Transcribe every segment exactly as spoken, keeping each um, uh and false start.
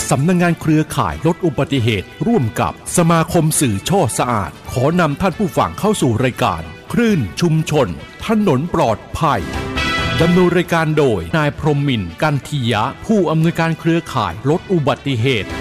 สำนักงานเครือข่ายลดอุบัติเหตุร่วมกับสมาคมสื่อช่อสะอาดขอนำท่านผู้ฟังเข้าสู่รายการคลื่นชุมชนถนนปลอดภัยดำเนินรายการโดยนายพรหมินทร์กันทิยะผู้อำนวยการเครือข่ายลดอุบัติเหตุ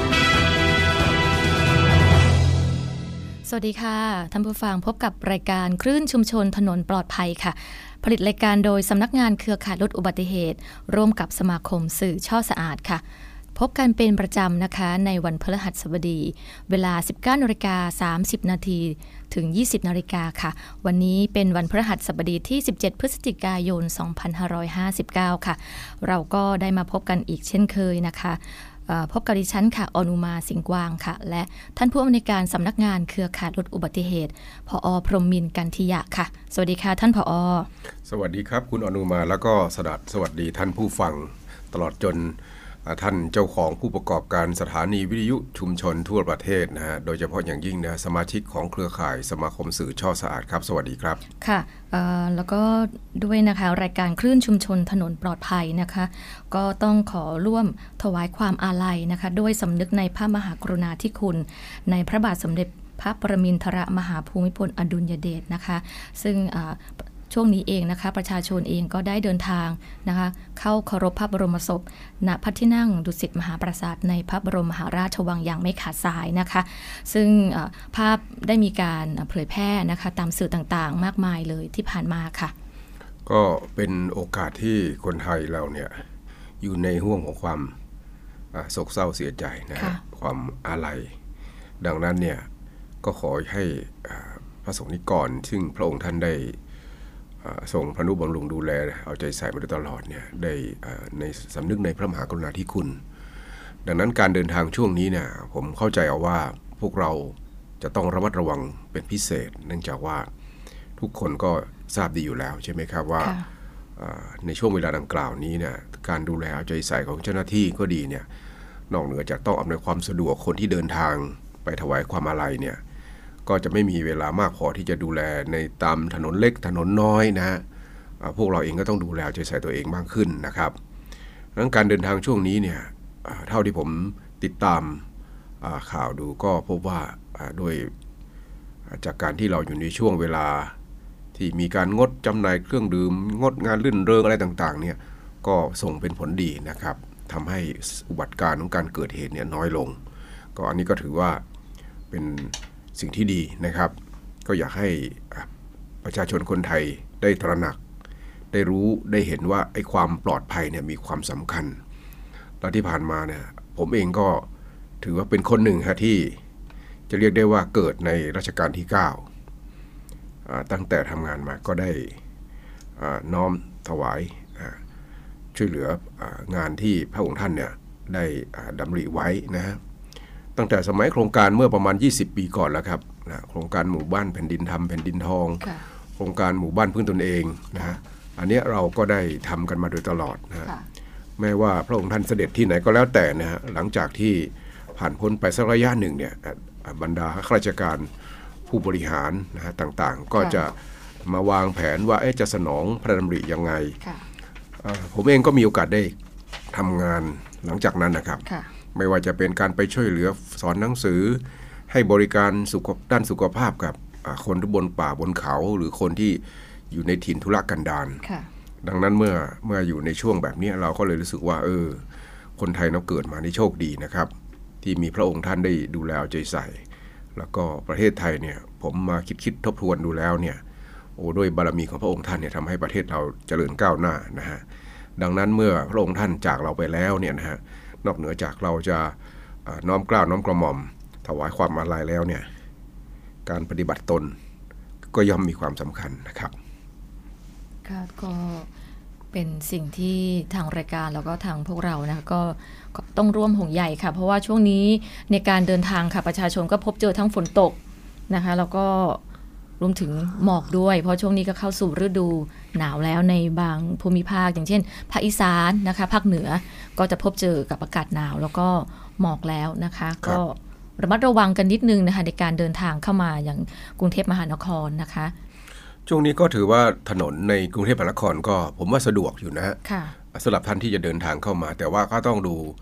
สวัสดีค่ะท่านผู้ฟังพบกับรายการคลื่นชุมชนถนนปลอดภัยค่ะผลิตรายการโดยสำนักงานเครือข่ายลดอุบัติเหตุร่วมกับสมาคมสื่อช่อสะอาดค่ะพบกันเป็นประจำนะคะในวันพฤหัสบดีเวลา สิบเก้านาฬิกาสามสิบนาที ถึง ยี่สิบนาฬิกาค่ะวันนี้เป็นวันพฤหัสบดีที่สิบเจ็ดพฤศจิกายนสองพันห้าร้อยห้าสิบเก้าค่ะเราก็ได้มาพบกันอีกเช่นเคยนะคะพบกับดิฉันค่ะอนุมาสิงห์กวางค่ะและท่านผู้อำนวยการสำนักงานเครือข่ายลดอุบัติเหตุผอ.พรหมินทร์กันทิยะค่ะสวัสดีค่ะท่านผอ. สวัสดีครับคุณอนุมาแล้วก็สดัดสวัสดีท่านผู้ฟังตลอดจนท่านเจ้าของผู้ประกอบการสถานีวิทยุชุมชนทั่วประเทศนะฮะโดยเฉพาะอย่างยิ่งนะสมาชิกของเครือข่ายสมาคมสื่อช่อสะอาดครับสวัสดีครับค่ะแล้วก็ด้วยนะคะรายการคลื่นชุมชนถนนปลอดภัยนะคะก็ต้องขอร่วมถวายความอาลัยนะคะด้วยสำนึกในพระมหากรุณาธิคุณในพระบาทสมเด็จพระปรมินทรมหาภูมิพลอดุลยเดชนะคะซึ่งช่วงนี้เองนะคะประชาชนเองก็ได้เดินทางนะคะเข้าเคารพพระบรมศพณพระที่นั่งดุสิตมหาปราสาทในพระบรมมหาราชวังอย่างไม่ขาดสายนะคะซึ่งภาพได้มีการเผยแพร่นะคะตามสื่อต่างๆมากมายเลยที่ผ่านมาค่ะก็เป็นโอกาสที่คนไทยเราเนี่ยอยู่ในห่วงของความโศกเศร้าเสียใจนะความอาลัยดังนั้นเนี่ยก็ขอให้พระสงฆ์นิกรซึ่งพระองค์ท่านได้ทรงพระนุบำรุงดูแลเอาใจใส่มาโดยตลอดเนี่ยได้ในสำนึกในพระมหากรุณาธิคุณดังนั้นการเดินทางช่วงนี้เนี่ยผมเข้าใจเอาว่าพวกเราจะต้องระมัดระวังเป็นพิเศษเนื่องจากว่าทุกคนก็ทราบดีอยู่แล้วใช่ไหมครับว่าในช่วงเวลาดังกล่าวนี้เนี่ยการดูแลเอาใจใส่ของเจ้าหน้าที่ก็ดีเนี่ยนอกเหนือจากต้องอำนวยความสะดวกคนที่เดินทางไปถวายความอาลัยเนี่ยก็จะไม่มีเวลามากพอที่จะดูแลในตามถนนเล็กถนนน้อยนะฮะพวกเราเองก็ต้องดูแลใจใส่ตัวเองมากขึ้นนะครับดังนั้นการเดินทางช่วงนี้เนี่ยเท่าที่ผมติดตามข่าวดูก็พบว่าโดยจากการที่เราอยู่ในช่วงเวลาที่มีการงดจำหน่ายเครื่องดื่มงดงานรื่นเริงอะไรต่างๆเนี่ยก็ส่งเป็นผลดีนะครับทำให้อุบัติการของการเกิดเหตุเนี่ยน้อยลงก็อันนี้ก็ถือว่าเป็นสิ่งที่ดีนะครับก็อยากให้ประชาชนคนไทยได้ตระหนักได้รู้ได้เห็นว่าไอ้ความปลอดภัยเนี่ยมีความสำคัญและที่ผ่านมาเนี่ยผมเองก็ถือว่าเป็นคนหนึ่งฮะที่จะเรียกได้ว่าเกิดในรัชกาลที่เก้าตั้งแต่ทำงานมาก็ได้น้อมถวายช่วยเหลืองานที่พระองค์ท่านเนี่ยได้ดำริไว้นะฮะตั้งแต่สมัยโครงการเมื่อประมาณยี่สิบปีก่อนแล้วครับนะโครงการหมู่บ้านแผ่นดินธรรมแผ่นดินทองโครงการหมู่บ้านพึ่งตนเองนะฮะอันนี้เราก็ได้ทำกันมาโดยตลอดนะแม้ว่าพระองค์ท่านเสด็จที่ไหนก็แล้วแต่นะฮะหลังจากที่ผ่านพ้นไปสักระยะหนึ่งเนี่ยบรรดาข้าราชการผู้บริหารนะฮะต่างๆก็จะมาวางแผนว่าจะสนองพระดำริยังไงผมเองก็มีโอกาสได้ทำงานหลังจากนั้นนะครับไม่ว่าจะเป็นการไปช่วยเหลือสอนหนังสือให้บริการสุขด้านสุขภาพกับคนที่บนป่าบนเขาหรือคนที่อยู่ในถิ่นทุรกันดารดังนั้นเมื่อเมื่ออยู่ในช่วงแบบนี้เราก็เลยรู้สึกว่าเออคนไทยเราเกิดมาในโชคดีนะครับที่มีพระองค์ท่านได้ดูแลใจใส่แล้วก็ประเทศไทยเนี่ยผมมาคิดคิดทบทวนดูแล้วเนี่ยโอ้ด้วยบารมีของพระองค์ท่านเนี่ยทำให้ประเทศเราเจริญก้าวหน้านะฮะดังนั้นเมื่อพระองค์ท่านจากเราไปแล้วเนี่ยนะฮะนอกเหนือจากเราจะน้อมเกล้าน้อมกระหม่อมถวายความอาลัยแล้วเนี่ยการปฏิบัติตนก็ย่อมมีความสำคัญนะครับค่ะก็เป็นสิ่งที่ทางรายการแล้วก็ทางพวกเรานะก็ต้องร่วมห่วงใยค่ะเพราะว่าช่วงนี้ในการเดินทางค่ะประชาชนก็พบเจอทั้งฝนตกนะคะแล้วก็รวมถึงหมอกด้วยเพราะช่วงนี้ก็เข้าสู่ฤดูหนาวแล้วในบางภูมิภาคอย่างเช่นภาคอีสานนะคะภาคเหนือก็จะพบเจอกับอากาศหนาวแล้วก็หมอกแล้วนะคะก็ระมัดระวังกันนิดนึงนะคะในการเดินทางเข้ามาอย่างกรุงเทพมหานครนะคะช่วงนี้ก็ถือว่าถนนในกรุงเทพมหานครก็ผมว่าสะดวกอยู่นะฮะสำหรับท่านที่จะเดินทางเข้ามาแต่ว่าก็ต้องดู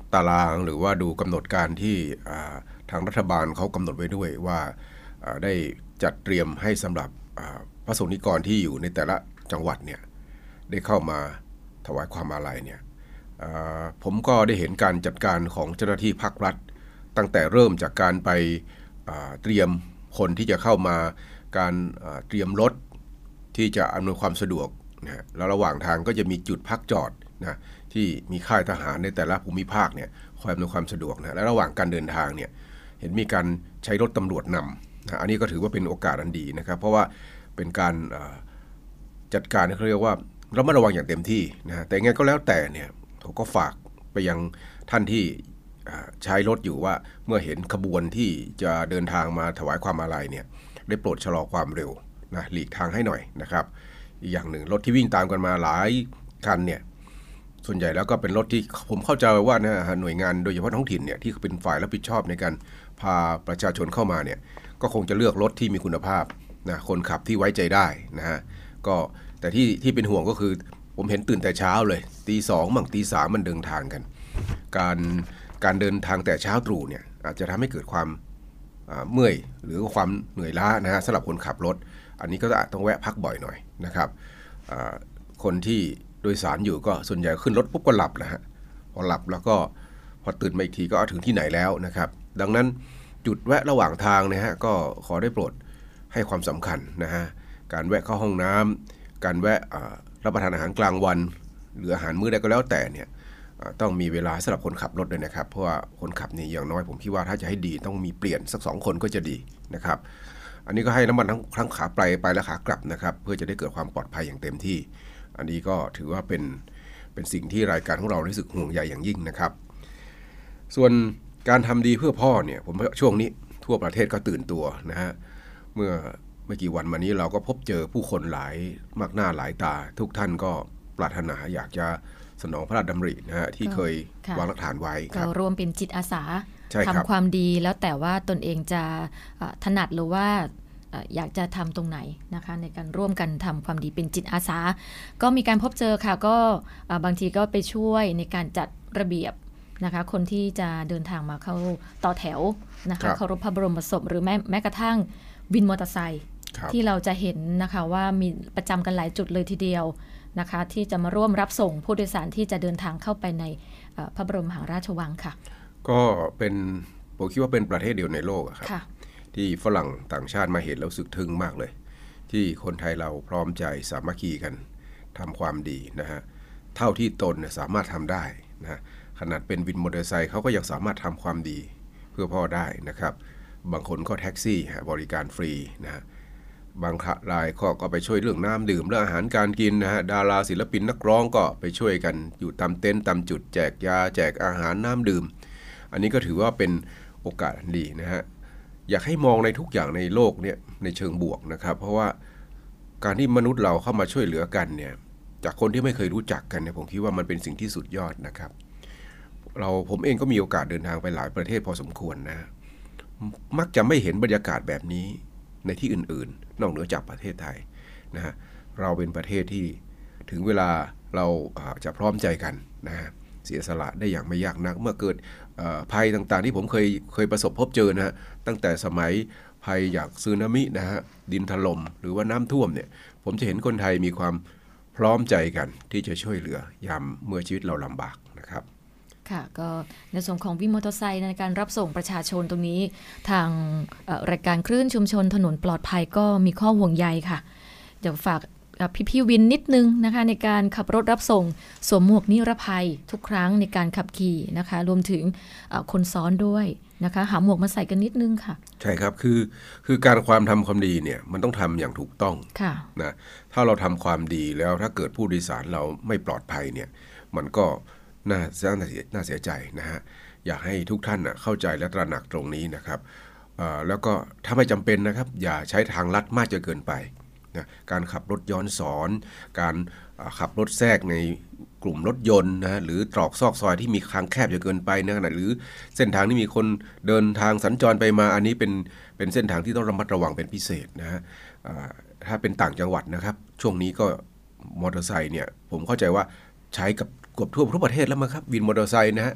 ตารางหรือว่าดูกำหนดการที่ทางรัฐบาลเขากำหนดไว้ด้วยว่าได้จัดเตรียมให้สำหรับพระสงฆ์นิกรที่อยู่ในแต่ละจังหวัดเนี่ยได้เข้ามาถวายความอาลัยเนี่ยผมก็ได้เห็นการจัดการของเจ้าหน้าที่ภาครัฐตั้งแต่เริ่มจากการไปเตรียมคนที่จะเข้ามาการเตรียมรถที่จะอำนวยความสะดวกนะแล้วระหว่างทางก็จะมีจุดพักจอดนะที่มีค่ายทหารในแต่ละภูมิภาคเนี่ยคอยอำนวยความสะดวกนะและระหว่างการเดินทางเนี่ยเห็นมีการใช้รถตำรวจนำนะอันนี้ก็ถือว่าเป็นโอกาสอันดีนะครับเพราะว่าเป็นการจัดการเขาเรียกว่าระมัดระวังอย่างเต็มที่นะแต่ไงก็แล้วแต่เนี่ยเขาก็ฝากไปยังท่านที่ใช้รถอยู่ว่าเมื่อเห็นขบวนที่จะเดินทางมาถวายความอาลัยเนี่ยได้โปรดชะลอความเร็วนะหลีกทางให้หน่อยนะครับอีกอย่างหนึ่งรถที่วิ่งตามกันมาหลายคันเนี่ยส่วนใหญ่แล้วก็เป็นรถที่ผมเข้าใจว่านะหน่วยงานโดยเฉพาะท้องถิ่นเนี่ยที่เป็นฝ่ายรับผิดชอบในการพาประชาชนเข้ามาเนี่ยก็คงจะเลือกรถที่มีคุณภาพนะคนขับที่ไว้ใจได้นะฮะก็แต่ที่ที่เป็นห่วงก็คือผมเห็นตื่นแต่เช้าเลยตีสองมั่งตีสามมันเดินทางกันการการเดินทางแต่เช้าตรู่เนี่ยอาจจะทำให้เกิดความเมื่อยหรือความเหนื่อยล้านะฮะสำหรับคนขับรถอันนี้ก็อาจต้องแวะพักบ่อยหน่อยนะครับคนที่โดยสารอยู่ก็ส่วนใหญ่ขึ้นรถปุ๊บก็หลับนะฮะพอหลับแล้วก็พอตื่นมาอีกทีก็ถึงที่ไหนแล้วนะครับดังนั้นจุดแวะระหว่างทางนะฮะก็ขอได้โปรดให้ความสำคัญนะฮะการแวะเข้าห้องน้ำการแวะรับประทานอาหารกลางวันหรืออาหารมื้อใดก็แล้วแต่เนี่ยต้องมีเวลาสำหรับคนขับรถด้วยนะครับเพราะว่าคนขับนี่อย่างน้อยผมคิดว่าถ้าจะให้ดีต้องมีเปลี่ยนสักสองคนก็จะดีนะครับอันนี้ก็ให้น้ำมันทั้งทั้งขาไปไปและขากลับนะครับเพื่อจะได้เกิดความปลอดภัยอย่างเต็มที่อันนี้ก็ถือว่าเป็นเป็นสิ่งที่รายการของเรารู้สึกห่วงใยอย่างยิ่งนะครับส่วนการทำดีเพื่อพ่อเนี่ยผมช่วงนี้ทั่วประเทศก็ตื่นตัวนะฮะเมื่อไม่กี่วันมานี้เราก็พบเจอผู้คนหลายมากหน้าหลายตาทุกท่านก็ปรารถนาอยากจะสนองพระราชดำรินะฮะที่เคยวางรากฐานไว้ก็รวมเป็นจิตอาสาทำความดีแล้วแต่ว่าตนเองจะถนัดหรือว่าอยากจะทำตรงไหนนะคะในการร่วมกันทำความดีเป็นจิตอาสาก็มีการพบเจอค่ะก็บางทีก็ไปช่วยในการจัดระเบียบนะคะคนที่จะเดินทางมาเข้าต่อแถวนะคะเคารพพระบรมศพหรือแม้แม้กระทั่งวินมอเตอร์ไซค์ที่เราจะเห็นนะคะว่ามีประจำกันหลายจุดเลยทีเดียวนะคะที่จะมาร่วมรับส่งผู้โดยสารที่จะเดินทางเข้าไปในพระบรมมหาราชวังค่ะก็เป็นผมคิดว่าเป็นประเทศเดียวในโลกครับที่ฝรั่งต่างชาติมาเห็นแล้วสึกทึ่งมากเลยที่คนไทยเราพร้อมใจสามัคคีกันทำความดีนะฮะเท่าที่ตนสามารถทำได้นะขนาดเป็นวินมอเตอร์ไซค์เขาก็ยังสามารถทำความดีเพื่อพ่อได้นะครับบางคนก็แท็กซี่บริการฟรีนะบางรายก็ไปช่วยเรื่องน้ำดื่มเรื่องอาหารการกินนะฮะดาราศิลปินนักร้องก็ไปช่วยกันอยู่ตามเต็นท์ตามจุดแจกยาแจกอาหารน้ำดื่มอันนี้ก็ถือว่าเป็นโอกาสดีนะฮะอยากให้มองในทุกอย่างในโลกเนี่ยในเชิงบวกนะครับเพราะว่าการที่มนุษย์เราเข้ามาช่วยเหลือกันเนี่ยจากคนที่ไม่เคยรู้จักกันเนี่ยผมคิดว่ามันเป็นสิ่งที่สุดยอดนะครับเราผมเองก็มีโอกาสเดินทางไปหลายประเทศพอสมควรนะมักจะไม่เห็นบรรยากาศแบบนี้ในที่อื่นๆนอกเหนือจากประเทศไทยนะฮะเราเป็นประเทศที่ถึงเวลาเราจะพร้อมใจกันนะฮะเสียสละได้อย่างไม่ยากนักเมื่อเกิดภัยต่างๆที่ผมเคยเคยประสบพบเจอนะฮะตั้งแต่สมัยภัยจากสึนามินะฮะดินถล่มหรือว่าน้ำท่วมเนี่ยผมจะเห็นคนไทยมีความพร้อมใจกันที่จะช่วยเหลือยามเมื่อชีวิตเราลำบากนะครับค่ะก็ในส่วนของวินมอเตอร์ไซค์ในการรับส่งประชาชนตรงนี้ทางรายการคลื่นชุมชนถนนปลอดภัยก็มีข้อห่วงใยค่ะเดี๋ยวฝากพี่ๆวินนิดนึงนะคะในการขับรถรับส่งสวมหมวกนิรภัยทุกครั้งในการขับขี่นะคะรวมถึงคนซ้อนด้วยนะคะหาหมวกมาใส่กันนิดนึงค่ะใช่ครับคือคือการความทำความดีเนี่ยมันต้องทำอย่างถูกต้องนะถ้าเราทำความดีแล้วถ้าเกิดผู้โดยสารเราไม่ปลอดภัยเนี่ยมันก็น่าเสียน่าเสียใจนะฮะอยากให้ทุกท่านนะเข้าใจและตระหนักตรงนี้นะครับแล้วก็ถ้าไม่จำเป็นนะครับอย่าใช้ทางลัดมากจนเกินไปนะการขับรถย้อนสอนการขับรถแทรกในกลุ่มรถยนต์นะหรือตรอกซอกซอยที่มีทางแคบจนเกินไปนะหรือเส้นทางที่มีคนเดินทางสัญจรไปมาอันนี้เป็นเป็นเส้นทางที่ต้องระมัดระวังเป็นพิเศษนะฮะถ้าเป็นต่างจังหวัดนะครับช่วงนี้ก็มอเตอร์ไซค์เนี่ยผมเข้าใจว่าใช้กับเกือบทั่วทุกประเทศแล้วมั้งครับวินมอเตอร์ไซค์นะฮะ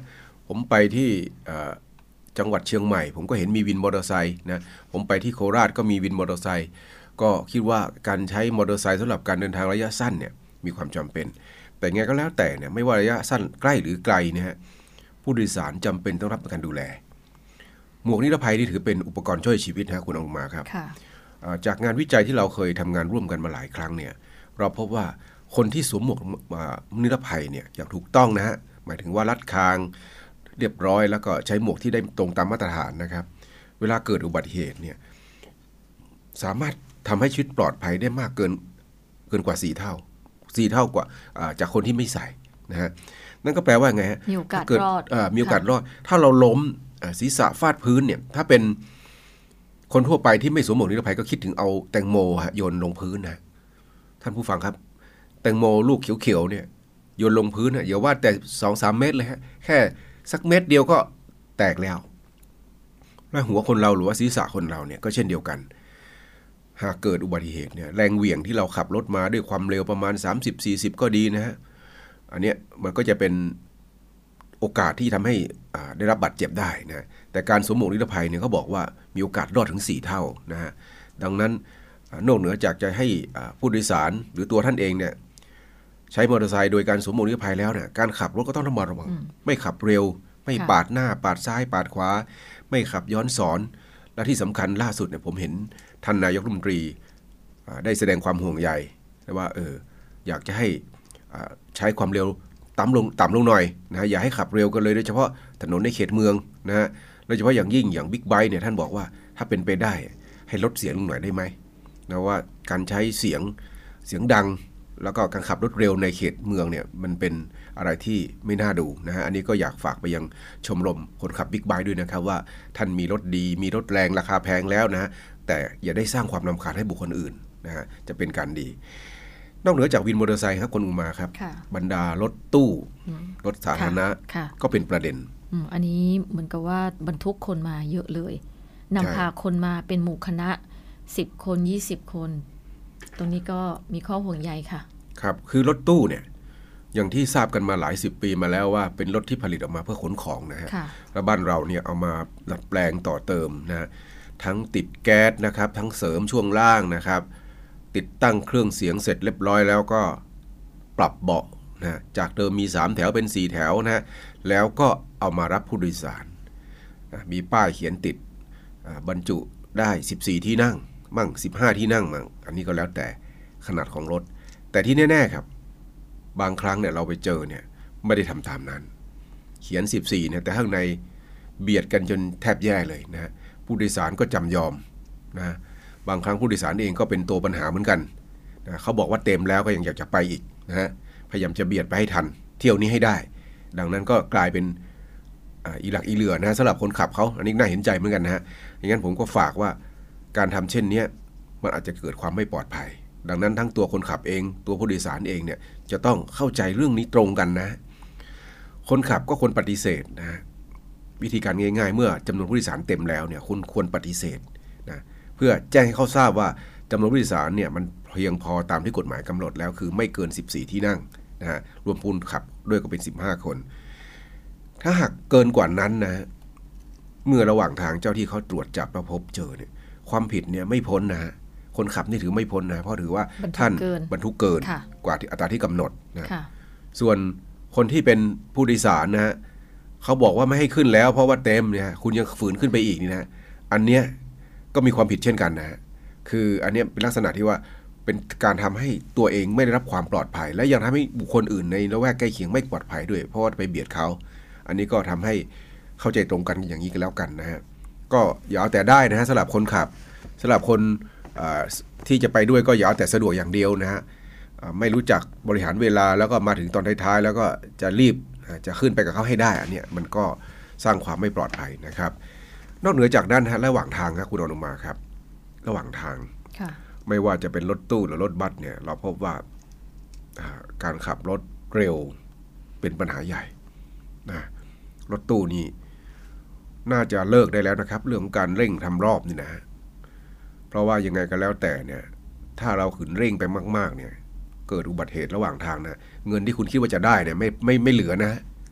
ผมไปที่จังหวัดเชียงใหม่ผมก็เห็นมีวินมอเตอร์ไซค์นะผมไปที่โคราชก็มีวินมอเตอร์ไซค์ก็คิดว่าการใช้มอเตอร์ไซค์สำหรับการเดินทางระยะสั้นเนี่ยมีความจำเป็นแต่ไงก็แล้วแต่เนี่ยไม่ว่าระยะสั้นใกล้หรือไกลนะฮะผู้โดยสารจำเป็นต้องรับการดูแลหมวกนิรภัยนี่ถือเป็นอุปกรณ์ช่วยชีวิตนะคุณอนุมาครับจากงานวิจัยที่เราเคยทำงานร่วมกันมาหลายครั้งเนี่ยเราพบว่าคนที่สวมหมวกนิรภัยเนี่ยอย่างถูกต้องนะฮะหมายถึงว่ารัดคางเรียบร้อยแล้วก็ใช้หมวกที่ได้ตรงตามมาตรฐานนะครับเวลาเกิดอุบัติเหตุเนี่ยสามารถทำให้ชีวิตปลอดภัยได้มากเกินเกินกว่าสี่เท่าสี่เท่ากว่าจากคนที่ไม่ใส่นะฮะนั่นก็แปลว่าไงฮะมีโอกาสรอดมีโอกาสรอดถ้าเราล้มศีรษะฟาดพื้นเนี่ยถ้าเป็นคนทั่วไปที่ไม่สวมหมวกนิรภัยก็คิดถึงเอาแตงโมฮะโยนลงพื้นนะท่านผู้ฟังครับแตงโมลูกเขียวๆเนี่ยโยนลงพื้นนะอย่าว่าแต่ สองถึงสาม เมตรเลยฮะแค่สักเม็ดเดียวก็แตกแล้วและหัวคนเราหรือว่าศีรษะคนเราเนี่ยก็เช่นเดียวกันหากเกิดอุบัติเหตุเนี่ยแรงเหวี่ยงที่เราขับรถมาด้วยความเร็วประมาณ สามสิบสี่สิบ ก็ดีนะฮะอันเนี้ยมันก็จะเป็นโอกาสที่ทำให้ได้รับบาดเจ็บได้นะแต่การสวมหมวกนิรภัยเนี่ยเขาบอกว่ามีโอกาสรอดถึงสี่เท่านะฮะดังนั้นนอกเหนือจากจะให้ผู้โดยสารหรือตัวท่านเองเนี่ยใช้มอเตอร์ไซค์โดยการสวมหมวกนิรภัยแล้วเนี่ยการขับรถก็ต้องระมัดระวังไม่ขับเร็วไม่ปาดหน้าปาดซ้ายปาดขวาไม่ขับย้อนสอนและที่สำคัญล่าสุดเนี่ยผมเห็นท่านนายกรัฐมนตรีได้แสดงความห่วงใยว่าเอออยากจะให้ใช้ความเร็วต่ำลงต่ำลงหน่อยนะอย่าให้ขับเร็วกันเลยโดยเฉพาะถนนในเขตเมืองนะฮะโดยเฉพาะอย่างยิ่งอย่างบิ๊กไบค์เนี่ยท่านบอกว่าถ้าเป็นไปได้ให้ลดเสียงลงหน่อยได้ไหมนะว่าการใช้เสียงเสียงดังแล้วก็การขับรถเร็วในเขตเมืองเนี่ยมันเป็นอะไรที่ไม่น่าดูนะฮะอันนี้ก็อยากฝากไปยังชมรมคนขับบิ๊กไบค์ด้วยนะครับว่าท่านมีรถดีมีรถแรงราคาแพงแล้วนะแต่อย่าได้สร้างความรำคาญให้บุคคลอื่นนะฮะจะเป็นการดีนอกเหนือจากวินมอเตอร์ไซค์ครับคนอุมาครับบรรดารถตู้รถสาธารณะก็เป็นประเด็นอันนี้เหมือนกับว่าบรรทุกคนมาเยอะเลยนำพาคนมาเป็นหมู่คณะสิบคนยี่สิบคนตรงนี้ก็มีข้อห่วงใยค่ะครับคือรถตู้เนี่ยอย่างที่ทราบกันมาหลายสิบปีมาแล้วว่าเป็นรถที่ผลิตออกมาเพื่อขนของนะฮะแล้วบ้านเราเนี่ยเอามาดัดแปลงต่อเติมนะทั้งติดแก๊สนะครับทั้งเสริมช่วงล่างนะครับติดตั้งเครื่องเสียงเสร็จเรียบร้อยแล้วก็ปรับเบาะนะจากเดิมมีสามแถวเป็นสี่แถวนะแล้วก็เอามารับผู้โดยสารนะมีป้ายเขียนติดบรรจุได้สิบสี่ที่นั่งมั่งสิบห้าที่นั่งมั่งอันนี้ก็แล้วแต่ขนาดของรถแต่ที่แน่ๆครับบางครั้งเนี่ยเราไปเจอเนี่ยไม่ได้ทำตามนั้นเขียนสิบสี่เนี่ยแต่ข้างในเบียดกันจนแทบแย่เลยนะผู้โดยสารก็จำยอมนะบางครั้งผู้โดยสารเองก็เป็นตัวปัญหาเหมือนกันนะเขาบอกว่าเต็มแล้วก็ยังอยากจะไปอีกนะฮะพยายามจะเบียดไปให้ทันเที่ยวนี้ให้ได้ดังนั้นก็กลายเป็นอีหลักอีเหลือนะสำหรับคนขับเขาอันนี้น่าเห็นใจเหมือนกันนะฮะอย่างนั้นผมก็ฝากว่าการทำเช่นนี้มันอาจจะเกิดความไม่ปลอดภัยดังนั้นทั้งตัวคนขับเองตัวผู้โดยสารเองเนี่ยจะต้องเข้าใจเรื่องนี้ตรงกันนะคนขับก็ควรปฏิเสธนะวิธีการง่ายๆเมื่อจำนวนผู้โดยสารเต็มแล้วเนี่ยคุณควรปฏิเสธนะเพื่อแจ้งให้เขาทราบว่าจำนวนผู้โดยสารเนี่ยมันเพียงพอตามที่กฎหมายกำหนดแล้วคือไม่เกินสิบสี่ที่นั่งนะฮะรวมคนขับด้วยก็เป็นสิบห้าคนถ้าหากเกินกว่านั้นนะเมื่อระหว่างทางเจ้าที่เขาตรวจจับแล้วพบเจอเนี่ยความผิดเนี่ยไม่พ้นนะคนขับนี่ถือไม่พ้นนะเพราะถือว่าท่านบรรทุกเกินกว่าอัตราที่กำหนดนะส่วนคนที่เป็นผู้โดยสารนะฮะเขาบอกว่าไม่ให้ขึ้นแล้วเพราะว่าเต็มเนี่ยคุณยังฝืนขึ้นไปอีกนี่นะอันเนี้ยก็มีความผิดเช่นกันนะคืออันเนี้ยเป็นลักษณะที่ว่าเป็นการทำให้ตัวเองไม่ได้รับความปลอดภัยและยังทำให้บุคคลอื่นในละแวกใกล้เคียงไม่ปลอดภัยด้วยเพราะว่าไปเบียดเขาอันนี้ก็ทำให้เข้าใจตรงกันอย่างนี้กันแล้วกันนะฮะก็อย่าเอาแต่ได้นะฮะสำหรับคนขับสำหรับคนที่จะไปด้วยก็อย่าเอาแต่สะดวกอย่างเดียวนะฮะไม่รู้จักบริหารเวลาแล้วก็มาถึงตอนท้ายๆแล้วก็จะรีบจะขึ้นไปกับเขาให้ได้อันนี้มันก็สร้างความไม่ปลอดภัยนะครับนอกเหนือจากนั้นฮะระหว่างทางครับคุณอนุมาครับระหว่างทางไม่ว่าจะเป็นรถตู้หรือรถบัสเนี่ยเราพบว่าการขับรถเร็วเป็นปัญหาใหญ่นะรถตู้นี่น่าจะเลิกได้แล้วนะครับเรื่องของการเร่งทำรอบนี่นะเพราะว่ายังไงก็แล้วแต่เนี่ยถ้าเราขืนเร่งไปมากๆเนี่ยเกิดอุบัติเหตุระหว่างทางนะเงินที่คุณคิดว่าจะได้เนี่ยไม่ไม่ไม่เหลือนะ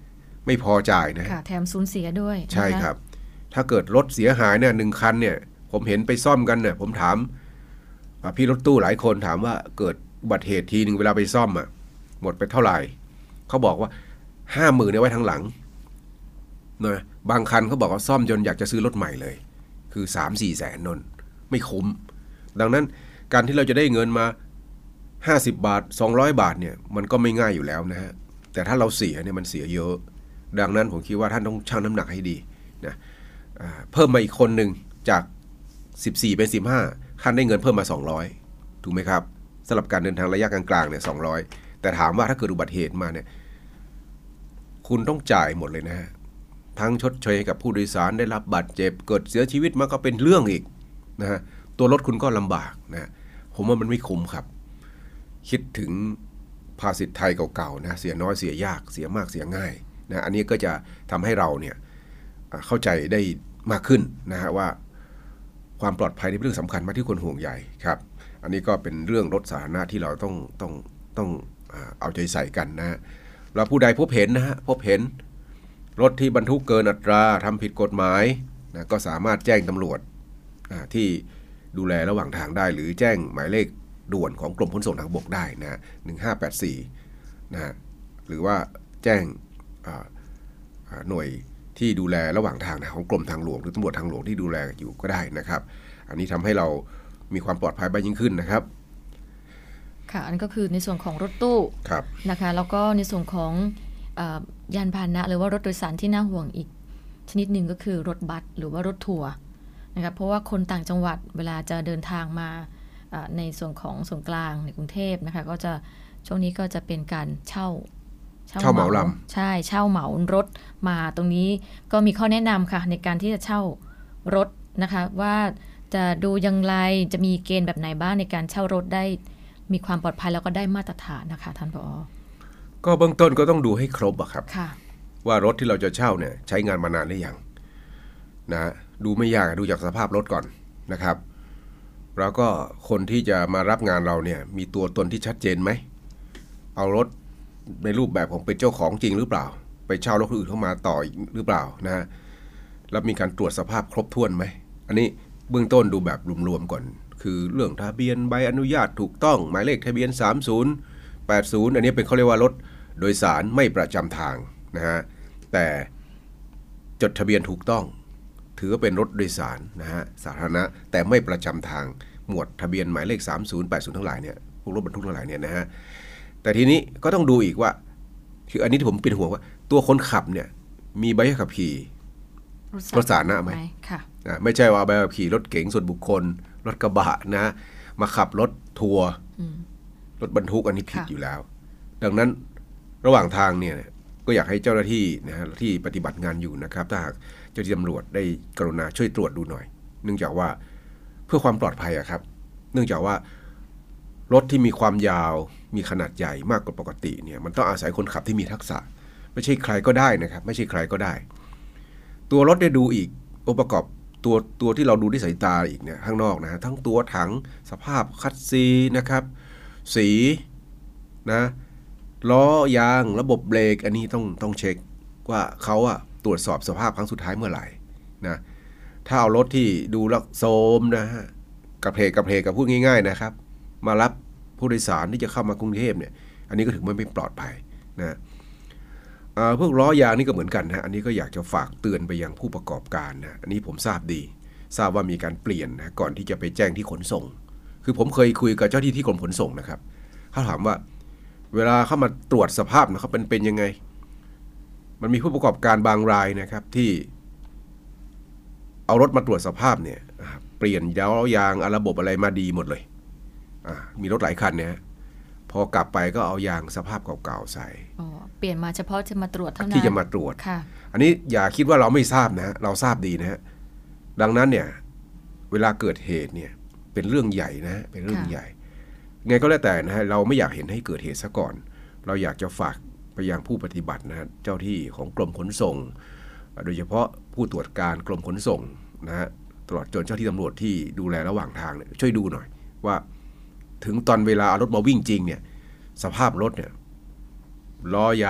ไม่พอจ่ายนะค่ะแถมสูญเสียด้วยใช่ครับถ้าเกิดรถเสียหายเนี่ยหนึ่งคันเนี่ยผมเห็นไปซ่อมกันเนี่ยผมถามพี่รถตู้หลายคนถามว่าเกิดอุบัติเหตุทีนึงเวลาไปซ่อมอ่ะหมดไปเท่าไหร่เขาบอกว่าห้าหมื่นเนี่ยไว้ทางหลังนะบางคันเขาบอกว่าซ่อมจนอยากจะซื้อรถใหม่เลยคือ สามสี่ แสนนนไม่คุ้มดังนั้นการที่เราจะได้เงินมาห้าสิบบาทสองร้อยบาทเนี่ยมันก็ไม่ง่ายอยู่แล้วนะฮะแต่ถ้าเราเสียเนี่ยมันเสียเยอะดังนั้นผมคิดว่าท่านต้องชั่งน้ำหนักให้ดีนะเพิ่มมาอีกคนหนึ่งจากสิบสี่เป็นสิบห้าท่านได้เงินเพิ่มมาสองร้อยถูกไหมครับสำหรับการเดินทางระยะกลางๆเนี่ยสองร้อยแต่ถามว่าถ้าเกิดอุบัติเหตุมาเนี่ยคุณต้องจ่ายหมดเลยนะฮะทั้งชดเชยให้กับผู้โดยสารได้รับบาดเจ็บเกิดเสียชีวิตมาก็เป็นเรื่องอีกนะฮะตัวรถคุณก็ลำบากนะผมว่ามันไม่คุ้มครับคิดถึงภาษิตไทยเก่าๆนะเสียน้อยเสียยากเสียมากเสียง่ายนะอันนี้ก็จะทำให้เราเนี่ยเข้าใจได้มากขึ้นนะฮะว่าความปลอดภัยเป็นเรื่องสำคัญมากที่คนห่วงใยครับอันนี้ก็เป็นเรื่องรถสาธารณะที่เราต้องต้องต้องเอาใจใส่กันนะฮะเราผู้ใดพบเห็นนะฮะพบเห็นรถที่บรรทุกเกินอัตราทำผิดกฎหมายนะก็สามารถแจ้งตำรวจที่ดูแลระหว่างทางได้หรือแจ้งหมายเลขด่วนของกรมขนส่งทางบกได้นะหนึ่งห้าแปดสี่นะฮะหรือว่าแจ้งหน่วยที่ดูแลระหว่างทางนะของกรมทางหลวงหรือตำรวจทางหลวงที่ดูแลอยู่ก็ได้นะครับอันนี้ทำให้เรามีความปลอดภัยมากยิ่งขึ้นนะครับค่ะอันนี้ก็คือในส่วนของรถตู้นะคะแล้วก็ในส่วนของยานพาหนะหรือว่ารถโดยสารที่น่าห่วงอีกชนิดหนึ่งก็คือรถบัสหรือว่ารถทัวร์นะครับเพราะว่าคนต่างจังหวัดเวลาจะเดินทางมาในส่วนของส่วนกลางในกรุงเทพนะคะก็จะช่วงนี้ก็จะเป็นการเช่าเช่าเหมาลำใช่เช่าเหมารถมาตรงนี้ก็มีข้อแนะนำค่ะในการที่จะเช่ารถนะคะว่าจะดูอย่างไรจะมีเกณฑ์แบบไหนบ้างในการเช่ารถได้มีความปลอดภัยแล้วก็ได้มาตรฐานนะคะท่านผอ. ก็เบื้องต้นก็ต้องดูให้ครบอะครับว่ารถที่เราจะเช่าเนี่ยใช้งานมานานหรือยังนะดูไม่ยากดูจากสภาพรถก่อนนะครับแล้วก็คนที่จะมารับงานเราเนี่ยมีตัวตนที่ชัดเจนไหมเอารถในรูปแบบของเป็นเจ้าของจริงหรือเปล่าไปเช่ารถคนอื่นเข้ามาต่อหรือเปล่านะฮะแล้วมีการตรวจสภาพครบถ้วนไหมอันนี้เบื้องต้นดูแบบรวมๆก่อนคือเรื่องทะเบียนใบอนุญาตถูกต้องหมายเลขทะเบียนสามศูนย์แปดศูนย์อันนี้เป็นเขาเรียกว่ารถโดยสารไม่ประจำทางนะฮะแต่จดทะเบียนถูกต้องถือว่าเป็นรถโดยสารนะฮะสาธารณะแต่ไม่ประจำทางหมวดทะเบียนหมายเลขสามศูนย์ แปดศูนย์ทั้งหลายเนี่ยพวกรถบรรทุกทั้งหลายเนี่ยนะฮะแต่ทีนี้ก็ต้องดูอีกว่าคืออันนี้ที่ผมเป็นห่วงว่าตัวคนขับเนี่ยมีใบขับขี่รถสาธารณะไหมค่ะไม่ใช่ว่าใบขับขี่รถเก๋งส่วนบุคคลรถกระบะนะมาขับรถทัวร์รถบรรทุกอันนี้ผิดอยู่แล้วดังนั้นระหว่างทางเนี่ยก็อยากให้เจ้าหน้าที่นะฮะที่ปฏิบัติงานอยู่นะครับถ้าหากเจ้าหน้าที่ตำรวจได้กรุณาช่วยตรวจดูหน่อยเนื่องจากว่าเพื่อความปลอดภัยอะครับเนื่องจากว่ารถที่มีความยาวมีขนาดใหญ่มากกว่าปกติเนี่ยมันต้องอาศัยคนขับที่มีทักษะไม่ใช่ใครก็ได้นะครับไม่ใช่ใครก็ได้ตัวรถได้ดูอีกองค์ประกอบตัวตัวที่เราดูด้วยสายตาอีกเนี่ยข้างนอกนะทั้งตัวถังสภาพคัสซีนะครับสีนะล้อยางระบบเบรกอันนี้ต้องต้องเช็คว่าเขาอะตรวจสอบสภาพครั้งสุดท้ายเมื่อไหร่นะถ้าเอารถที่ดูแล้วโซมนะฮะกระเพกกระเพกกับพูดง่ายๆนะครับมารับผู้โดยสารที่จะเข้ามากรุงเทพเนี่ยอันนี้ก็ถือว่าไม่ปลอดภัยนะพวกล้อยางนี่ก็เหมือนกันนะอันนี้ก็อยากจะฝากเตือนไปยังผู้ประกอบการนะอันนี้ผมทราบดีทราบว่ามีการเปลี่ยนนะก่อนที่จะไปแจ้งที่ขนส่งคือผมเคยคุยกับเจ้าที่ที่กรมขนส่งนะครับเขาถามว่าเวลาเข้ามาตรวจสภาพนะเขาเป็นเป็นยังไงมันมีผู้ประกอบการบางรายนะครับที่เอารถมาตรวจสภาพเนี่ยเปลี่ยนล้อยางระบบอะไรมาดีหมดเลยมีรถหลายคันเนี่ยพอกลับไปก็เอายางสภาพเก่าๆใส่เปลี่ยนมาเฉพาะจะมาตรวจเท่านั้นที่จะมาตรวจอันนี้อย่าคิดว่าเราไม่ทราบนะเราทราบดีนะฮะดังนั้นเนี่ยเวลาเกิดเหตุเนี่ยเป็นเรื่องใหญ่นะเป็นเรื่องใหญ่ไงก็แล้วแต่นะฮะเราไม่อยากเห็นให้เกิดเหตุซะก่อนเราอยากจะฝากไปยังผู้ปฏิบัตินะเจ้าที่ของกรมขนส่งโดยเฉพาะผู้ตรวจการกรมขนส่งนะฮะตลอดจนเจ้าที่ตำรวจที่ดูแลระหว่างทางเนี่ยช่วยดูหน่อยว่าถึงตอนเวลาเอารถมาวิ่งจริงเนี่ยสภาพรถเนี่ยล้อยาง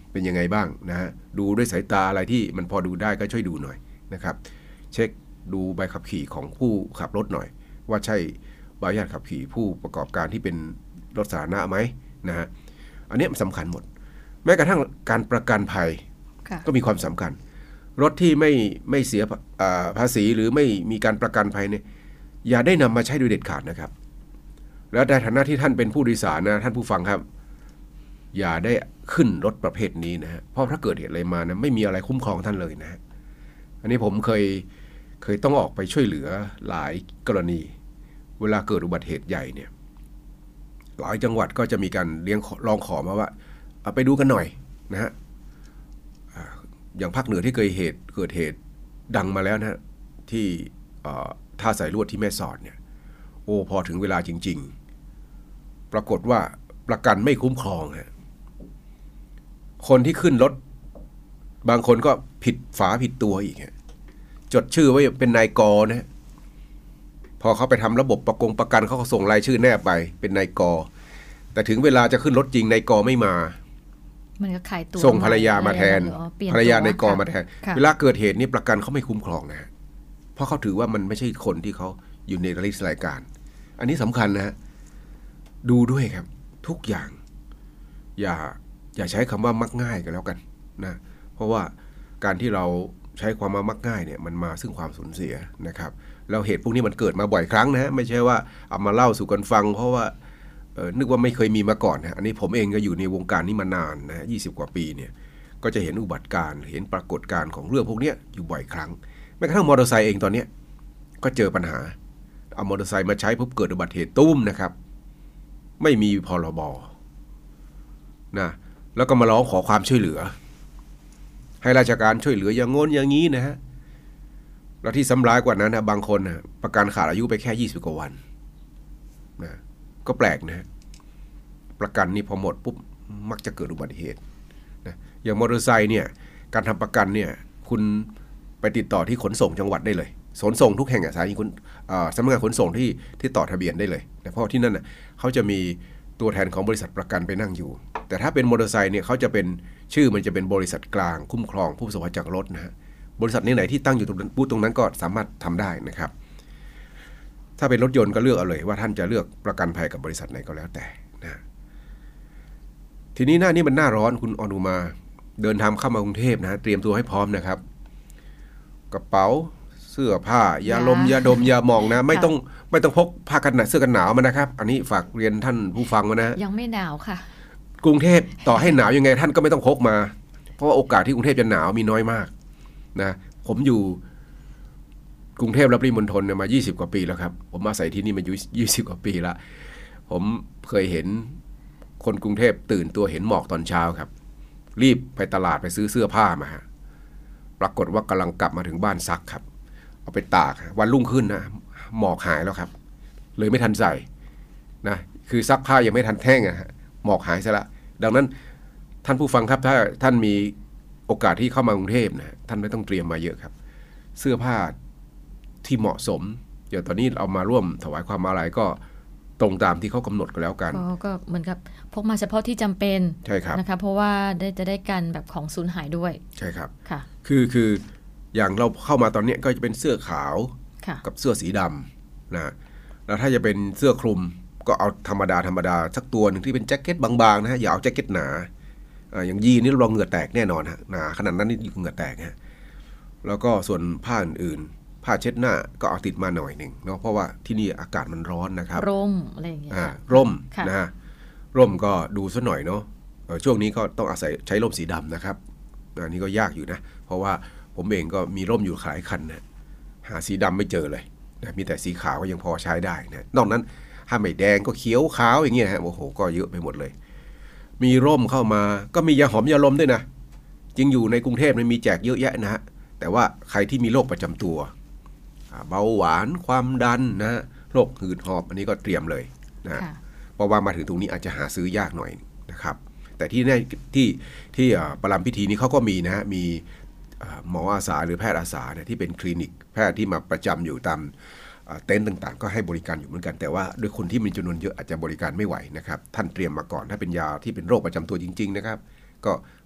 เป็นยังไงบ้างนะฮะดูด้วยสายตาอะไรที่มันพอดูได้ก็ช่วยดูหน่อยนะครับเช็คดูใบขับขี่ของผู้ขับรถหน่อยว่าใช่ใบอนุญาตขับขี่ผู้ประกอบการที่เป็นรถสาธารณะไหมนะฮะอันนี้มันสำคัญหมดแม้กระทั่งการประกันภัยก็มีความสำคัญรถที่ไม่ไม่เสียภาษีหรือไม่มีการประกันภัยเนี่ยอย่าได้นำมาใช้โดยเด็ดขาดนะครับแล้วในฐานะที่ท่านเป็นผู้โดยสารนะท่านผู้ฟังครับอย่าได้ขึ้นรถประเภทนี้นะฮะเพราะถ้าเกิดเหตุอะไรมานะไม่มีอะไรคุ้มครองท่านเลยนะฮะอันนี้ผมเคยเคยต้องออกไปช่วยเหลือหลายกรณีเวลาเกิดอุบัติเหตุใหญ่เนี่ยหลายจังหวัดก็จะมีการเลี้ยงร้องขอมาว่าเอาไปดูกันหน่อยนะฮะอย่างภาคเหนือที่เคยเหตุเกิดเหตุดังมาแล้วนะที่ท่าสายลวดที่แม่สอดเนี่ยโอ้พอถึงเวลาจริงๆปรากฏว่าประกันไม่คุ้มครองฮะคนที่ขึ้นรถบางคนก็ผิดฝาผิดตัวอีกฮะจดชื่อไว้เป็นนายกนะพอเขาไปทำระบบประกงประกันเขาก็ส่งรายชื่อแนบไปเป็นนายกแต่ถึงเวลาจะขึ้นรถจริงนายกไม่มามันก็ขายตัวส่งภรรยามาแทนภรรยานายกมาแทนเวลาเกิดเหตุนี้ประกันเขาไม่คุ้มครองนะเพราะเขาถือว่ามันไม่ใช่คนที่เขาอยู่ในรายการอันนี้สำคัญนะฮะดูด้วยครับทุกอย่างอย่าอย่าใช้คำว่ามักง่ายกันแล้วกันนะเพราะว่าการที่เราใช้ความมามักง่ายเนี่ยมันมาซึ่งความสูญเสียนะครับแล้วเหตุพวกนี้มันเกิดมาบ่อยครั้งนะฮะไม่ใช่ว่าเอามาเล่าสู่กันฟังเพราะว่าเออนึกว่าไม่เคยมีมาก่อนนะอันนี้ผมเองก็อยู่ในวงการนี้มานานนะยี่สิบกว่าปีเนี่ยก็จะเห็นอุบัติการเห็นปรากฏการณ์ของเรื่องพวกนี้อยู่บ่อยครั้งแม้กระทั่งมอเตอร์ไซค์เองตอนนี้ก็เจอปัญหาเอามอเตอร์ไซค์มาใช้ปุ๊บเกิดอุบัติเหตุตุ้มนะครับไม่มีพรบนะแล้วก็มาร้องขอความช่วยเหลือให้ราชการช่วยเหลืออย่างงนอย่างนี้นะฮะแล้วที่ซ้ำร้ายกว่านั้นนะบางคนนะประกันขาดอายุไปแค่ยี่สิบกว่าวันนะก็แปลกนะประกันนี่พอหมดปุ๊บมักจะเกิดอุบัติเหตุนะอย่างมอเตอร์ไซค์เนี่ยการทำประกันเนี่ยคุณไปติดต่อที่ขนส่งจังหวัดได้เลยขนส่งทุกแห่งสถานีขนสำนักงานขนส่งที่ที่ต่อทะเบียนได้เลยนะเพราะที่นั่นน่ะเขาจะมีตัวแทนของบริษัทประกันไปนั่งอยู่แต่ถ้าเป็นมอเตอร์ไซค์เนี่ยเขาจะเป็นชื่อมันจะเป็นบริษัทกลางคุ้มครองผู้ประสบภัยจากรถนะฮะบริษัทนี้ไหนที่ตั้งอยู่ตรงบูธตรงนั้นก็สามารถทำได้นะครับถ้าเป็นรถยนต์ก็เลือกเอาเลยว่าท่านจะเลือกประกันภัยกับบริษัทไหนก็แล้วแต่นะทีนี้หน้านี้มันหน้าร้อนคุณอนุมาเดินทางเข้ามากรุงเทพนะเตรียมตัวให้พร้อมนะครับกระเป๋าเสื้อผ้ายาลมยาดมยาหม่องนะไม่ต้องไม่ต้องพกผ้ากันหนาวเสื้อกันหนาวมานะครับอันนี้ฝากเรียนท่านผู้ฟังมานะยังไม่หนาวค่ะกรุงเทพต่อให้หนาวยังไงท่านก็ไม่ต้องพกมาเพราะว่าโอกาสที่กรุงเทพจะหนาวมีน้อยมากนะผมอยู่กรุงเทพและปริมณฑลเนี่ยมายี่สิบกว่าปีแล้วครับผมมาใส่ที่นี่มาอยู่ยี่สิบกว่าปีละผมเคยเห็นคนกรุงเทพตื่นตัวเห็นหมอกตอนเช้าครับรีบไปตลาดไปซื้อเสื้อผ้ามาฮะปรากฏว่ากำลังกลับมาถึงบ้านซักครับเอาไปตากวันรุ่งขึ้นนะหมอกหายแล้วครับเลยไม่ทันใส่นะคือซักผ้ายังไม่ทันแห้งอะหมอกหายซะละดังนั้นท่านผู้ฟังครับถ้าท่านมีโอกาสที่เข้ามากรุงเทพนะท่านไม่ต้องเตรียมมาเยอะครับเสื้อผ้าที่เหมาะสมเดี๋ยวตอนนี้เอามาร่วมถวายความอาลัยก็ตรงตามที่เขากำหนดก็แล้วกันก็เหมือนกับพกมาเฉพาะที่จำเป็นใช่ครับนะคะเพราะว่าได้จะได้กันแบบของสูญหายด้วยใช่ครับค่ะคือคืออย่างเราเข้ามาตอนนี้ก็จะเป็นเสื้อขาวกับเสื้อสีดำนะแล้วถ้าจะเป็นเสื้อคลุมก็เอาธรรมดาธรรมดาสักตัวหนึ่งที่เป็นแจ็คเก็ตบางๆนะฮะอย่าเอาแจ็คเก็ตหนาอย่างยีนนี่เราเหงื่อแตกแน่นอนฮะหนาขนาดนั้นนี่เหงื่อแตกฮะแล้วก็ส่วนผ้าอื่นๆผ้าเช็ดหน้าก็เอาติดมาหน่อยหนึ่งเนาะเพราะว่าที่นี่อากาศมันร้อนนะครับร่มอะไรอย่างเงี้ยร่มนะฮะร่มก็ดูซะหน่อยเนาะช่วงนี้ก็ต้องอาศัยใช้ร่มสีดำนะครับอันนี้ก็ยากอยู่นะเพราะว่าผมเองก็มีร่มอยู่หลายคันนะหาสีดำไม่เจอเลยนะมีแต่สีขาวก็ยังพอใช้ได้นะนอกนั้นถ้าไม่แดงก็เขียวขาวอย่างเงี้ยฮะโอ้โหก็เยอะไปหมดเลยมีร่มเข้ามาก็มียาหอมยาลมด้วยนะจริงอยู่ในกรุงเทพมันมีแจกเยอะแยะนะฮะแต่ว่าใครที่มีโรคประจำตัวเบาหวานความดันนะโรคหืดหอบอันนี้ก็เตรียมเลยนะเพราะว่ามาถึงตรงนี้อาจจะหาซื้อยากหน่อยนะครับแต่ที่ในที่ที่ประลัมพิธีนี้เขาก็มีนะฮะมีหมออาสาหรือแพทย์อาสาเนี่ยที่เป็นคลินิกแพทย์ที่มาประจำอยู่ตามเต็นท์ต่างๆก็ให้บริการอยู่เหมือนกันแต่ว่าด้วยคนที่มีจำนวนเยอะอาจจะบริการไม่ไหวนะครับท่านเตรียมมาก่อนถ้าเป็นยาที่เป็นโรคประจำตัวจริงๆนะครับก็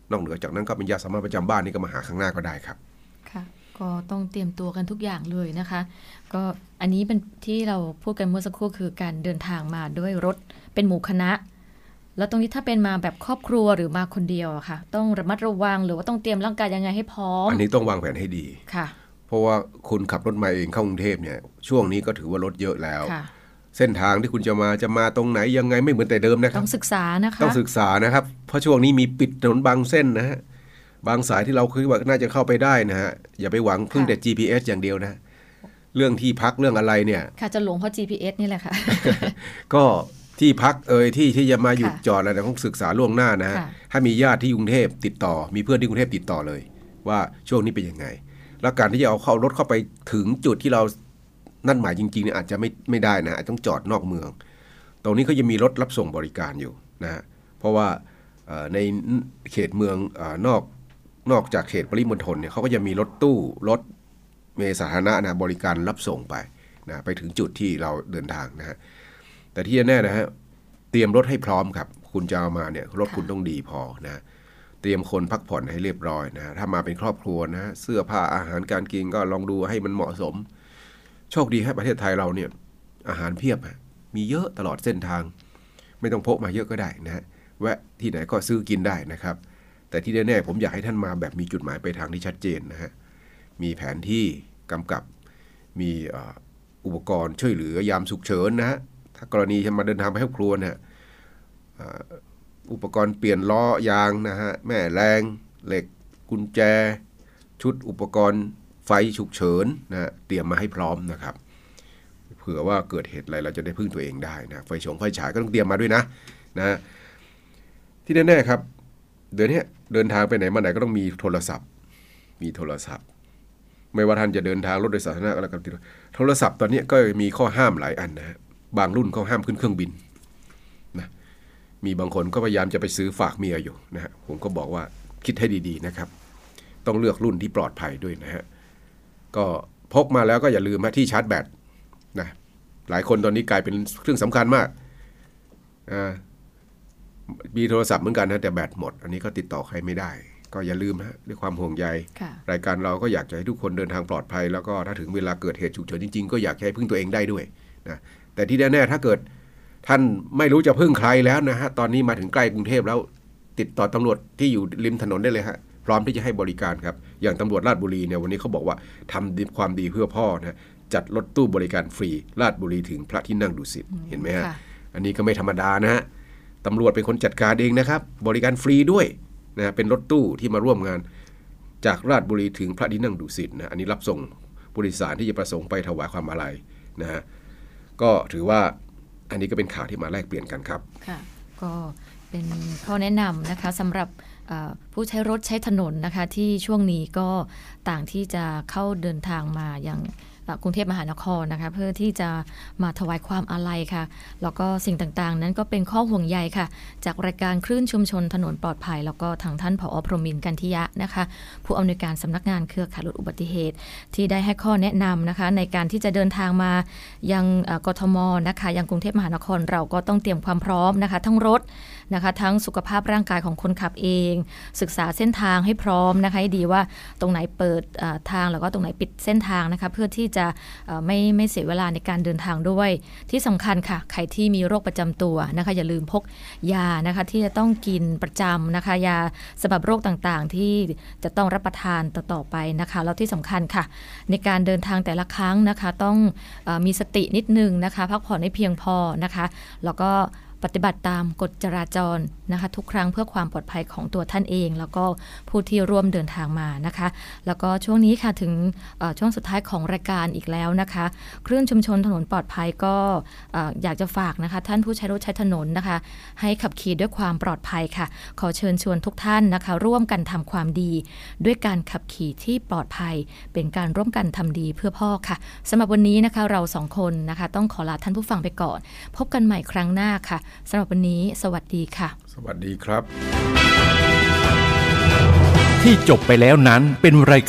นอกเหนือจากนั้นก็เป็นยาสามัญประจำบ้านนี่ก็มาหาข้างหน้าก็ได้ครับค่ะก็ต้องเตรียมตัวกันทุกอย่างเลยนะคะก็อันนี้เป็นที่เราพูดกันเมื่อสักครู่คือการเดินทางมาด้วยรถเป็นหมู่คณะแล้วตรงนี้ถ้าเป็นมาแบบครอบครัวหรือมาคนเดียวอะค่ะต้องระมัดระวังหรือว่าต้องเตรียมร่างกายยังไงให้พร้อมอันนี้ต้องวางแผนให้ดีค่ะเพราะว่าคุณขับรถมาเองเข้ากรุงเทพเนี่ยช่วงนี้ก็ถือว่ารถเยอะแล้วเส้นทางที่คุณจะมาจะมาตรงไหนยังไงไม่เหมือนแต่เดิมนะครับต้องศึกษานะคะต้องศึกษานะครับเพราะช่วงนี้มีปิดถนนบางเส้นนะฮะบางสายที่เราคิดว่าน่าจะเข้าไปได้นะฮะอย่าไปหวังพึ่งแต่ จี พี เอส อย่างเดียวนะเรื่องที่พักเรื่องอะไรเนี่ยค่ะจะหลงเพราะ จี พี เอส นี่แหละค่ะก็ที่พักเอ่ยที่ที่จะมาหยุดจอดอะไรต้องศึกษาล่วงหน้านะฮะถ้ามีญาติที่กรุงเทพติดต่อมีเพื่อนที่กรุงเทพติดต่อเลยว่าช่วงนี้เป็นยังไงแล้วการที่จะเอาเข้ารถเข้าไปถึงจุดที่เรานั่นหมายจริงๆเนี่ยอาจจะไม่ไม่ได้นะอาจต้องจอดนอกเมืองตรงนี้เขาจะมีรถรับส่งบริการอยู่นะฮะเพราะว่าในเขตเมืองนอกนอกจากเขตปริมณฑลเนี่ยเขาก็จะมีรถตู้รถเมล์สาธารณะนะบริการรับส่งไปนะไปถึงจุดที่เราเดินทางนะฮะแต่ที่แน่นะฮะเตรียมรถให้พร้อมครับคุณจะเอามาเนี่ยรถคุณต้องดีพอนะเตรียมคนพักผ่อนให้เรียบร้อยนะถ้ามาเป็นครอบครัวนะเสื้อผ้าอาหารการกินก็ลองดูให้มันเหมาะสมโชคดีครับประเทศไทยเราเนี่ยอาหารเพียบมีเยอะตลอดเส้นทางไม่ต้องพกมาเยอะก็ได้นะแวะที่ไหนก็ซื้อกินได้นะครับแต่ที่แน่ๆผมอยากให้ท่านมาแบบมีจุดหมายไปทางที่ชัดเจนนะฮะมีแผนที่กำกับมีอุปกรณ์ช่วยเหลือยามฉุกเฉินนะฮะถ้ากรณีท่านมาเดินทางไปครอบครัวเนี่ยอุปกรณ์เปลี่ยนล้อยางนะฮะแม่แรงเหล็กกุญแจชุดอุปกรณ์ไฟฉุกเฉินนะเตรียมมาให้พร้อมนะครับเผื่อว่าเกิดเหตุอะไรเราจะได้พึ่งตัวเองได้นะไฟฉงไฟฉายก็ต้องเตรียมมาด้วยนะนะที่แน่ๆครับเดี๋ยวนี้เดินทางไปไหนมาไหนก็ต้องมีโทรศัพท์มีโทรศัพท์ไม่ว่าท่านจะเดินทางรถโดยสารสาธารณะอะไรก็ตามโทรศัพท์ตอนนี้ก็มีข้อห้ามหลายอันนะบางรุ่นเขาห้ามขึ้นเครื่องบินนะมีบางคนก็พยายามจะไปซื้อฝากเมียอยู่นะฮะผมก็บอกว่าคิดให้ดีๆนะครับต้องเลือกรุ่นที่ปลอดภัยด้วยนะฮะก็พกมาแล้วก็อย่าลืมนะที่ชาร์จแบตนะหลายคนตอนนี้กลายเป็นเครื่องสำคัญมากอ่ามีโทรศัพท์เหมือนกันนะแต่แบตหมดอันนี้ก็ติดต่อใครไม่ได้ก็อย่าลืมฮะด้วยความห่วงใยรายการเราก็อยากจะให้ทุกคนเดินทางปลอดภัยแล้วก็ถ้าถึงเวลาเกิดเหตุฉุกเฉินจริงๆก็อยากให้พึ่งตัวเองได้ด้วยนะแต่ที่แน่ๆถ้าเกิดท่านไม่รู้จะพึ่งใครแล้วนะฮะตอนนี้มาถึงใกล้กรุงเทพแล้วติดต่อตำรวจที่อยู่ริมถนนได้เลยฮะพร้อมที่จะให้บริการครับอย่างตำรวจราชบุรีเนี่ยวันนี้เขาบอกว่าทำความดีเพื่อพ่อนะจัดรถตู้บริการฟรีราชบุรีถึงพระที่นั่งดุสิตเห็นไหมฮะอันนี้ก็ไม่ธรรมดานะฮะตำรวจเป็นคนจัดการเองนะครับบริการฟรีด้วยนะเป็นรถตู้ที่มาร่วมงานจากราชบุรีถึงพระที่นั่งดุสิตนะอันนี้รับส่งผู้โดยสารที่จะประสงค์ไปถวายความอาลัยนะฮะก็ถือว่าอันนี้ก็เป็นข่าวที่มาแลกเปลี่ยนกันครับค่ะก็เป็นข้อแนะนำนะคะสำหรับผู้ใช้รถใช้ถนนนะคะที่ช่วงนี้ก็ต่างที่จะเข้าเดินทางมาอย่างกรุงเทพมหานครนะคะเพื่อที่จะมาถวายความอาลัยค่ะแล้วก็สิ่งต่างๆนั้นก็เป็นข้อห่วงใยค่ะจากรายการคลื่นชุมชนถนนปลอดภัยแล้วก็ทางท่านผอ.พรหมินทร์กันทิยะนะคะผู้อำนวยการสำนักงานเครือข่ายลดอุบัติเหตุที่ได้ให้ข้อแนะนำนะคะในการที่จะเดินทางมายังกทมนะคะยังกรุงเทพมหานครเราก็ต้องเตรียมความพร้อมนะคะทั้งรถนะคะทั้งสุขภาพร่างกายของคนขับเองศึกษาเส้นทางให้พร้อมนะคะให้ดีว่าตรงไหนเปิดทางแล้วก็ตรงไหนปิดเส้นทางนะคะเพื่อที่จะไม่ไม่เสียเวลาในการเดินทางด้วยที่สำคัญค่ะใครที่มีโรคประจำตัวนะคะอย่าลืมพกยานะคะที่จะต้องกินประจำนะคะยาสำหรับโรคต่างๆที่จะต้องรับประทานต่อๆไปนะคะแล้วที่สำคัญค่ะในการเดินทางแต่ละครั้งนะคะต้องเอ่อมีสตินิดนึงนะคะพักผ่อนให้เพียงพอนะคะแล้วก็ปฏิบัติตามกฎจราจรนะคะทุกครั้งเพื่อความปลอดภัยของตัวท่านเองแล้วก็ผู้ที่ร่วมเดินทางมานะคะแล้วก็ช่วงนี้ค่ะถึงช่วงสุดท้ายของรายการอีกแล้วนะคะคลื่นชุมชนถนนปลอดภัยก็อยากจะฝากนะคะท่านผู้ใช้รถใช้ถนนนะคะให้ขับขี่ด้วยความปลอดภัยค่ะขอเชิญชวนทุกท่านนะคะร่วมกันทำความดีด้วยการขับขี่ที่ปลอดภัยเป็นการร่วมกันทำดีเพื่อพ่อค่ะสำหรับวันนี้นะคะเราสองคนนะคะต้องขอลาท่านผู้ฟังไปก่อนพบกันใหม่ครั้งหน้าค่ะสำหรับวันนี้สวัสดีค่ะสวัสดีครับที่จบไปแล้วนั้นเป็นรายการ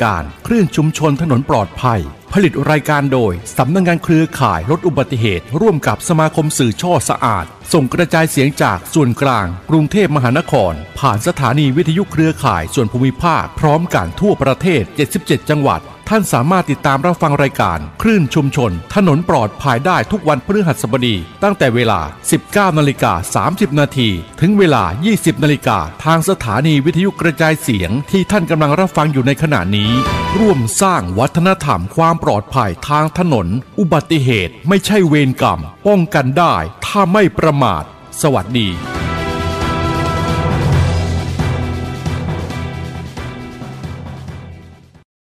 คลื่นชุมชนถนนปลอดภัยผลิตรายการโดยสำนักงานเครือข่ายลดอุบัติเหตุร่วมกับสมาคมสื่อช่อสะอาดส่งกระจายเสียงจากส่วนกลางกรุงเทพมหานครผ่านสถานีวิทยุเครือข่ายส่วนภูมิภาคพร้อมกันทั่วประเทศเจ็ดสิบเจ็ดจังหวัดท่านสามารถติดตามรับฟังรายการคลื่นชุมชนถนนปลอดภัยได้ทุกวันพฤหัสบดีตั้งแต่เวลา สิบเก้านาฬิกาสามสิบนาทีถึงเวลา ยี่สิบนาฬิกาทางสถานีวิทยุกระจายเสียงที่ท่านกำลังรับฟังอยู่ในขณะนี้ร่วมสร้างวัฒนธรรมความปลอดภัยทางถนนอุบัติเหตุไม่ใช่เวรกรรมป้องกันได้ถ้าไม่ประมาทสวัสดี